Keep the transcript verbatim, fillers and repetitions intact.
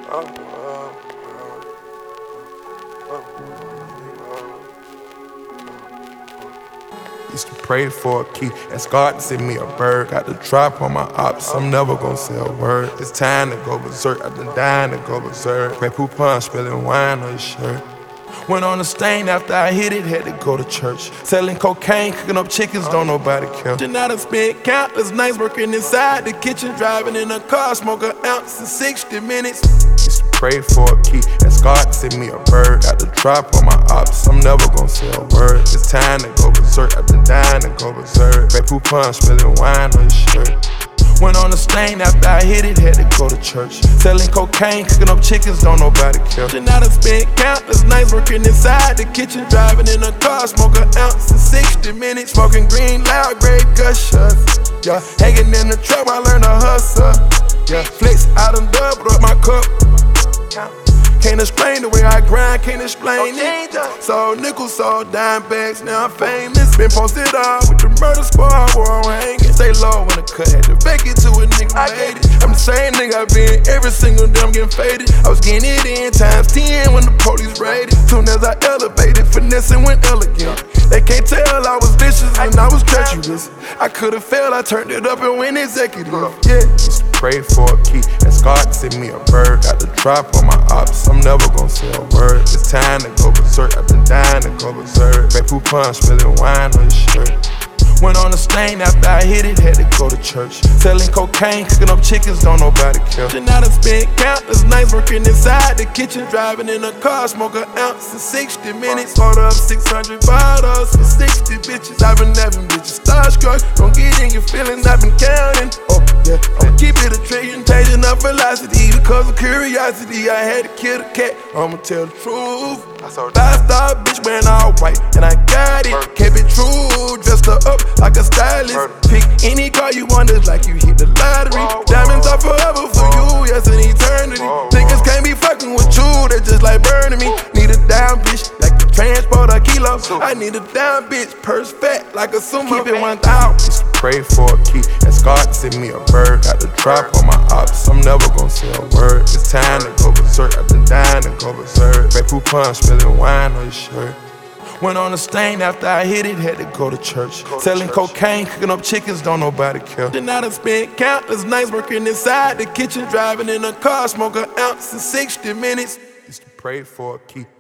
Used to pray for a key, ask God to send me a bird. Got the drop on my ops, I'm never gonna say a word. It's time to go berserk, I've been dying to go berserk. Grey Poupon spilling wine on his shirt. Went on a stain after I hit it, had to go to church. Selling cocaine, cooking up chickens, don't nobody care. And I done spent countless nights working inside the kitchen, driving in a car, smoke an ounce in sixty minutes. Used to pray for a key, ask God to send me a bird. Got the drop on my ops, I'm never gonna say a word. It's time to go berserk, I've been dying to go berserk. Grey Poupon spilling wine on his shirt. Went on a stain after I hit it, had to go to church. Selling cocaine, cooking up chickens, don't nobody care. And I done spent countless nights working inside the kitchen, driving in a car, smoke an ounce in sixty minutes. Smoking green, loud, great gushers. Yeah, hanging in the truck, I learned to hustle. Yeah, flex, I done doubled up my cup. Can't explain the way I grind, can't explain it. Sold nickels, sold dime bags, now I'm famous. Been posted up with the murder squad, where I'm hanging. Stay low when the cut, had to fake it to a nigga made it. I'm the same nigga I been every single day, I'm getting faded. I was getting it in times ten when the police raided. Soon as I elevated, finessing went elegant. They can't tell I was vicious and I was treacherous. I could've failed, I turned it up and went executive. Yeah. Used to pray for a key, ask God to send me a bird. Got the drop on my ops, I'm never gonna say a word. It's time to go berserk, I've been dying to go berserk. Grey Poupon spilling wine on his shirt. Went on a stain after I hit it, had to go to church. Selling cocaine, cooking up chickens, don't nobody care. And I done spent countless nights working inside the kitchen, driving in a car, smoke an ounce in sixty minutes. Sold up six hundred bottles for sixty bitches. I've been having bitches starstruck, don't get in your feelings, I've been counting. Oh yeah, I'ma keep it a trillion, changing up velocity. Because of curiosity, I had to kill the cat, I'ma tell the truth. Five star bitch wearing all white, and I got it. Kept it true, dressed her up like a stylist. Pick any car you want, it's like you hit the lottery. Diamonds are forever for you, yes, an eternity. Niggas can't be fucking with you, they just like burning me. Need a down bitch, like to transport a kilo. I need a down bitch, purse fat, like a sumo. Keep it one thousand. Pray for a key, ask God to send me a bird. Got the drop on my ops, I'm never gonna say a word. It's time to go berserk, I've been dying to go berserk. Grey Poupon spilling wine on his shirt. Went on a stain after I hit it, had to go to church. Go Selling to church. Cocaine, cooking up chickens, don't nobody care. Then I done spent countless nights working inside the kitchen, driving in a car, smoke an ounce in sixty minutes. Used to pray for a key.